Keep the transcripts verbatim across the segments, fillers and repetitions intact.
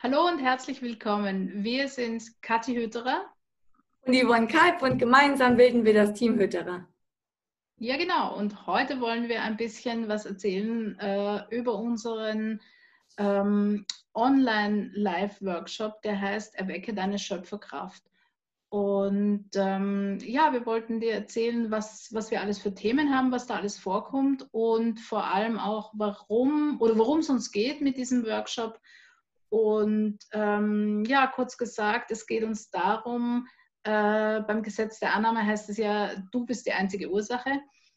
Hallo und herzlich willkommen. Wir sind Kathi Hütterer und Yvonne Kalb und gemeinsam bilden wir das Team Hütterer. Ja, genau. Und heute wollen wir ein bisschen was erzählen äh, über unseren ähm, Online-Live-Workshop, der heißt Erwecke deine Schöpferkraft. Und ähm, ja, wir wollten dir erzählen, was, was wir alles für Themen haben, was da alles vorkommt und vor allem auch, warum oder worum es uns geht mit diesem Workshop. Und ähm, ja, kurz gesagt, es geht uns darum, äh, beim Gesetz der Annahme heißt es ja, du bist die einzige Ursache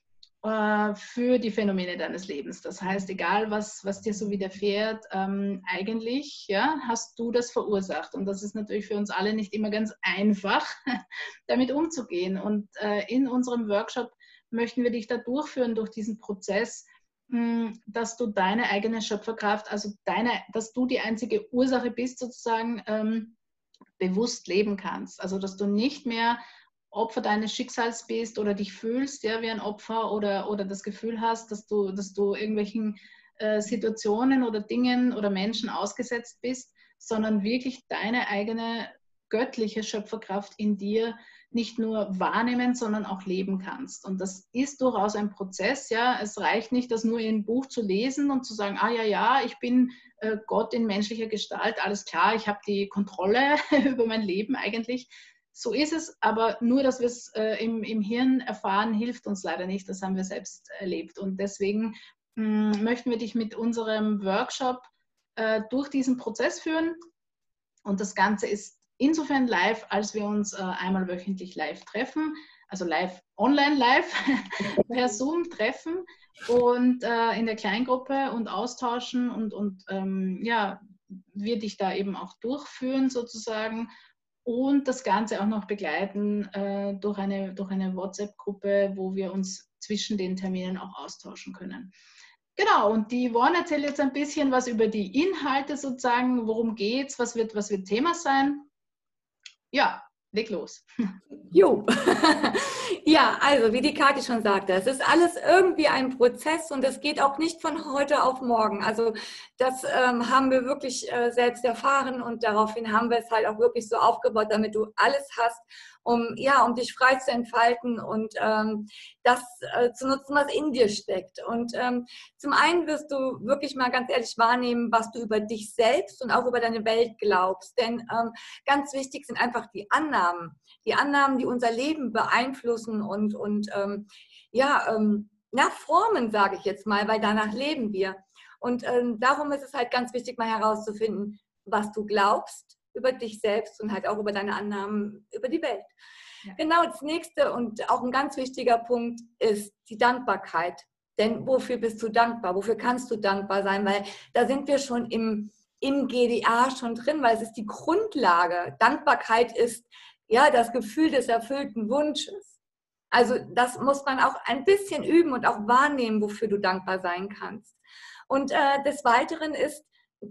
äh, für die Phänomene deines Lebens. Das heißt, egal was, was dir so widerfährt, ähm, eigentlich ja, hast du das verursacht. Und das ist natürlich für uns alle nicht immer ganz einfach, damit umzugehen. Und äh, in unserem Workshop möchten wir dich da durchführen durch diesen Prozess, dass du deine eigene Schöpferkraft, also deine, dass du die einzige Ursache bist, sozusagen ähm, bewusst leben kannst. Also dass du nicht mehr Opfer deines Schicksals bist oder dich fühlst ja, wie ein Opfer oder, oder das Gefühl hast, dass du, dass du irgendwelchen äh, Situationen oder Dingen oder Menschen ausgesetzt bist, sondern wirklich deine eigene göttliche Schöpferkraft in dir nicht nur wahrnehmen, sondern auch leben kannst. Und das ist durchaus ein Prozess. Ja. Es reicht nicht, das nur in einem Buch zu lesen und zu sagen, ah ja, ja, ich bin äh, Gott in menschlicher Gestalt, alles klar, ich habe die Kontrolle über mein Leben eigentlich. So ist es, aber nur, dass wir es äh, im, im Hirn erfahren, hilft uns leider nicht. Das haben wir selbst erlebt. Und deswegen mh, möchten wir dich mit unserem Workshop äh, durch diesen Prozess führen. Und das Ganze ist insofern live, als wir uns äh, einmal wöchentlich live treffen, also live, online live, per Zoom treffen und äh, in der Kleingruppe und austauschen und, und ähm, ja, wir dich da eben auch durchführen sozusagen und das Ganze auch noch begleiten äh, durch eine, durch eine WhatsApp-Gruppe, wo wir uns zwischen den Terminen auch austauschen können. Genau, und die Yvonne erzählt jetzt ein bisschen was über die Inhalte sozusagen, worum geht's, was wird, was wird Thema sein. Ja, leg los. Jo. Ja, also wie die Kathi schon sagte, es ist alles irgendwie ein Prozess und es geht auch nicht von heute auf morgen. Also das ähm, haben wir wirklich äh, selbst erfahren und daraufhin haben wir es halt auch wirklich so aufgebaut, damit du alles hast, um, ja, um dich frei zu entfalten und ähm, das äh, zu nutzen, was in dir steckt. Und ähm, zum einen wirst du wirklich mal ganz ehrlich wahrnehmen, was du über dich selbst und auch über deine Welt glaubst. Denn ähm, ganz wichtig sind einfach die Annahmen. Die Annahmen, die unser Leben beeinflussen und, und ähm, ja, ähm, na, formen, sage ich jetzt mal, weil danach leben wir. Und ähm, darum ist es halt ganz wichtig, mal herauszufinden, was du glaubst über dich selbst und halt auch über deine Annahmen über die Welt. Ja. Genau, das nächste und auch ein ganz wichtiger Punkt ist die Dankbarkeit. Denn wofür bist du dankbar? Wofür kannst du dankbar sein? Weil da sind wir schon im, im G D A schon drin, weil es ist die Grundlage. Dankbarkeit ist ja das Gefühl des erfüllten Wunsches. Also das muss man auch ein bisschen üben und auch wahrnehmen, wofür du dankbar sein kannst. Und äh, des Weiteren ist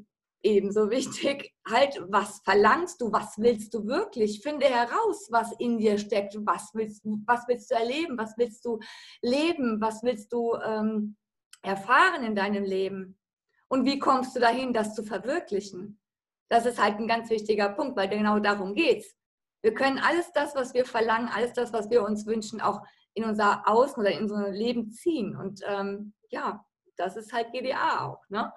ebenso wichtig, halt, was verlangst du, was willst du wirklich? Finde heraus, was in dir steckt, was willst, was willst du erleben, was willst du leben, was willst du ähm, erfahren in deinem Leben? Und wie kommst du dahin, das zu verwirklichen? Das ist halt ein ganz wichtiger Punkt, weil genau darum geht es. Wir können alles das, was wir verlangen, alles das, was wir uns wünschen, auch in unser Außen oder in unser Leben ziehen. Und ähm, ja, das ist halt G D A auch, ne?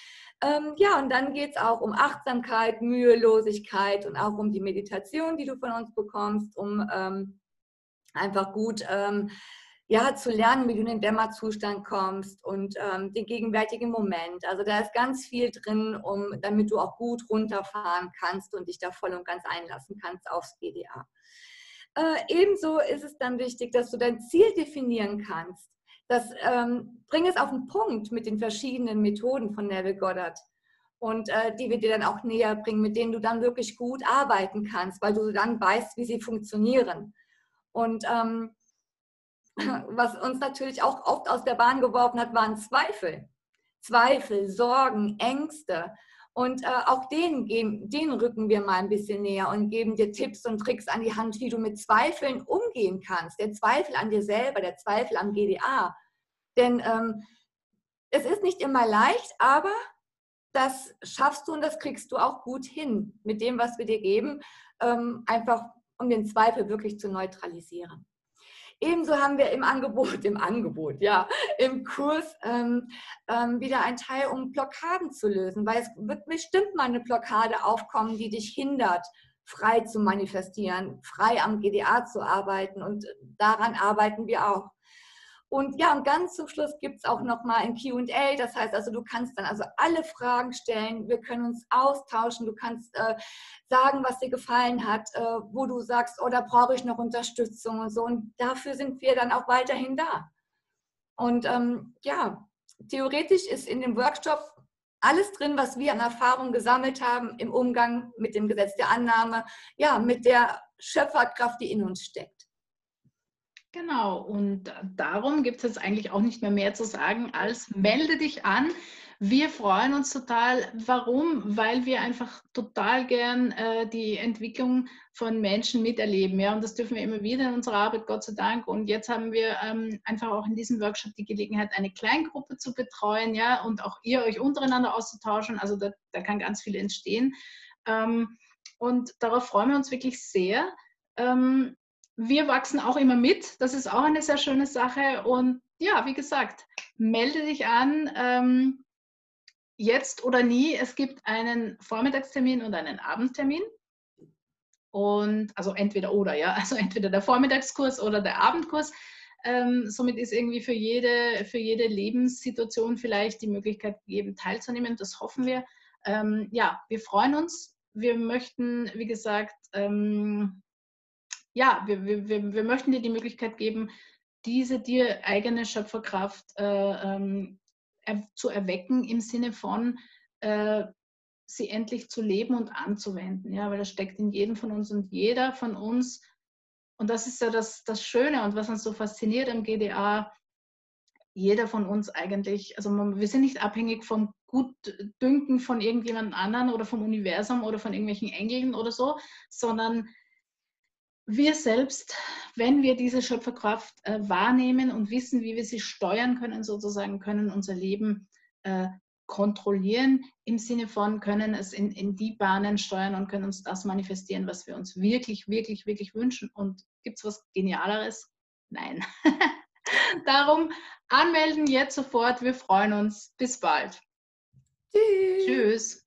Ähm, ja, und dann geht es auch um Achtsamkeit, Mühelosigkeit und auch um die Meditation, die du von uns bekommst, um ähm, einfach gut ähm, ja, zu lernen, wie du in den Dämmerzustand kommst und ähm, den gegenwärtigen Moment. Also da ist ganz viel drin, um, damit du auch gut runterfahren kannst und dich da voll und ganz einlassen kannst aufs G D A. Äh, ebenso ist es dann wichtig, dass du dein Ziel definieren kannst. Das ähm, bring es auf den Punkt mit den verschiedenen Methoden von Neville Goddard. Und äh, die wir dir dann auch näher bringen, mit denen du dann wirklich gut arbeiten kannst, weil du dann weißt, wie sie funktionieren. Und ähm, was uns natürlich auch oft aus der Bahn geworfen hat, waren Zweifel. Zweifel, Sorgen, Ängste. Und äh, auch denen, geben, denen rücken wir mal ein bisschen näher und geben dir Tipps und Tricks an die Hand, wie du mit Zweifeln umgehen kannst. Der Zweifel an dir selber, der Zweifel am G D A. Denn ähm, es ist nicht immer leicht, aber das schaffst du und das kriegst du auch gut hin mit dem, was wir dir geben, ähm, einfach um den Zweifel wirklich zu neutralisieren. Ebenso haben wir im Angebot, im Angebot, ja, im Kurs ähm, ähm, wieder ein Teil, um Blockaden zu lösen, weil es wird bestimmt mal eine Blockade aufkommen, die dich hindert, frei zu manifestieren, frei am G D A zu arbeiten, und daran arbeiten wir auch. Und ja, und ganz zum Schluss gibt es auch nochmal ein Q und A, das heißt also, du kannst dann also alle Fragen stellen, wir können uns austauschen, du kannst äh, sagen, was dir gefallen hat, äh, wo du sagst, oh, da brauche ich noch Unterstützung und so, und dafür sind wir dann auch weiterhin da. Und ähm, ja, theoretisch ist in dem Workshop alles drin, was wir an Erfahrung gesammelt haben im Umgang mit dem Gesetz der Annahme, ja, mit der Schöpferkraft, die in uns steckt. Genau, und darum gibt es jetzt eigentlich auch nicht mehr mehr zu sagen, als melde dich an. Wir freuen uns total. Warum? Weil wir einfach total gern äh, die Entwicklung von Menschen miterleben. Ja? Und das dürfen wir immer wieder in unserer Arbeit, Gott sei Dank. Und jetzt haben wir ähm, einfach auch in diesem Workshop die Gelegenheit, eine Kleingruppe zu betreuen, ja, und auch ihr euch untereinander auszutauschen. Also da, da kann ganz viel entstehen. Ähm, und darauf freuen wir uns wirklich sehr. Ähm, Wir wachsen auch immer mit, das ist auch eine sehr schöne Sache. Und ja, wie gesagt, melde dich an, ähm, jetzt oder nie. Es gibt einen Vormittagstermin und einen Abendtermin. Und also entweder oder, ja, also entweder der Vormittagskurs oder der Abendkurs. Ähm, somit ist irgendwie für jede, für jede Lebenssituation vielleicht die Möglichkeit gegeben, teilzunehmen. Das hoffen wir. Ähm, ja, wir freuen uns. Wir möchten, wie gesagt, ähm, ja, wir, wir, wir möchten dir die Möglichkeit geben, diese dir eigene Schöpferkraft äh, ähm, er, zu erwecken, im Sinne von äh, sie endlich zu leben und anzuwenden. Ja, weil das steckt in jedem von uns, und jeder von uns, und das ist ja das, das Schöne und was uns so fasziniert am G D A, jeder von uns eigentlich, also man, wir sind nicht abhängig vom Gutdünken von irgendjemand anderen oder vom Universum oder von irgendwelchen Engeln oder so, sondern wir selbst, wenn wir diese Schöpferkraft äh, wahrnehmen und wissen, wie wir sie steuern können, sozusagen, können unser Leben äh, kontrollieren, im Sinne von, können es in, in die Bahnen steuern und können uns das manifestieren, was wir uns wirklich, wirklich, wirklich wünschen. Und gibt es was Genialeres? Nein. Darum anmelden jetzt sofort. Wir freuen uns. Bis bald. Tschüss. Tschüss.